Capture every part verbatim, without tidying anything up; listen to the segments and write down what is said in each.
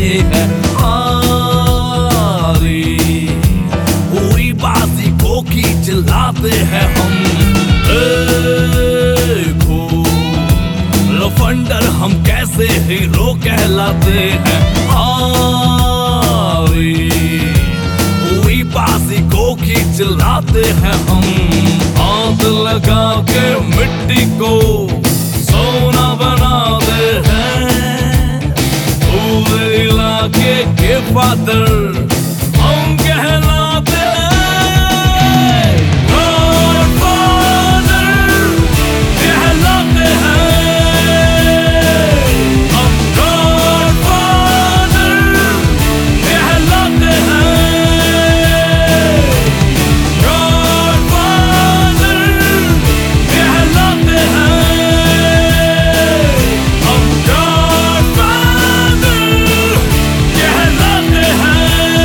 है हारी। पूरी बाजी को खींच लाते हैं हम, देखो लफंडर हम कैसे हीरो कहलाते हैं हारी। पूरी बाजी को खींच लाते हैं हम, हाथ लगा के मिट्टी को सोना बनाते हैं। पूरे इलाके के फादर हम कहलाते हैं, गॉडफादर कहलाते हैं हम, गॉडफादर कहलाते हैं, गॉडफादर कहलाते हैं हम, गॉडफादर कहलाते हैं।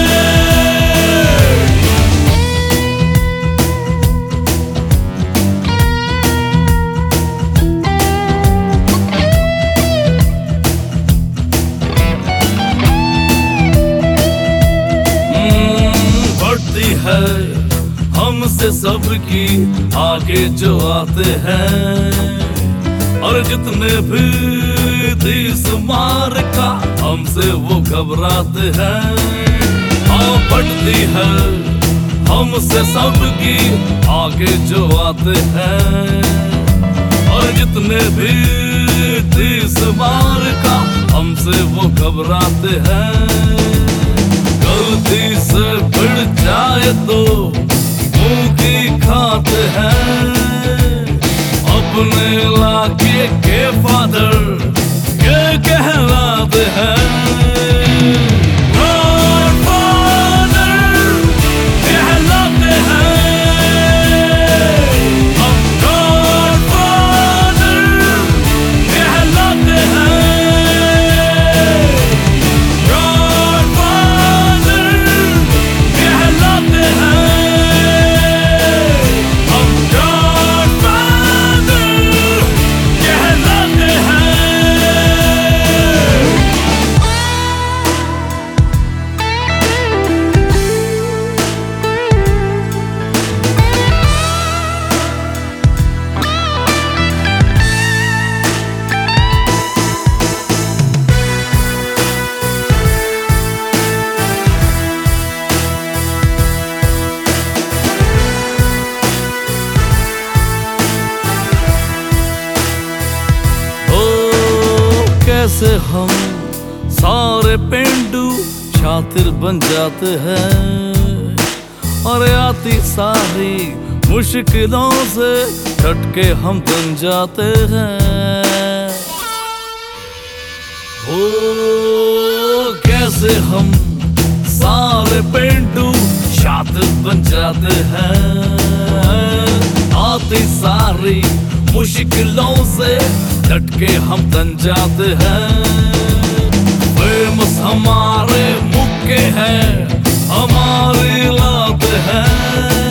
बढ़ती है हमसे सबकी आगे जो आते हैं, और जितने भी तीस मार का हमसे वो घबराते हैं। हाँ बढ़ती है हमसे सबकी आगे जो आते हैं, और जितने भी तीस मार का हमसे वो घबराते हैं। गलती से बढ़ जाए तो मुंह की खाते हैं, अपने इलाके के फादर ये कहलाते हैं। गॉडफादर कहलाते हैं हम, गॉडफादर कहलाते हैं, गॉडफादर कहलाते हैं हम, गॉडफादर कहलाते हैं। कैसे हम सारे पेंडू शातिर बन जाते हैं, और आती सारी मुश्किलों से डट के हम बन जाते हैं। ओ कैसे हम सारे पेंडू शातिर बन जाते हैं, आती सारी मुश्किलों से डट के हम तन जाते हैं। फेमस हमारे मुक्के हैं, हमारी लाते हैं।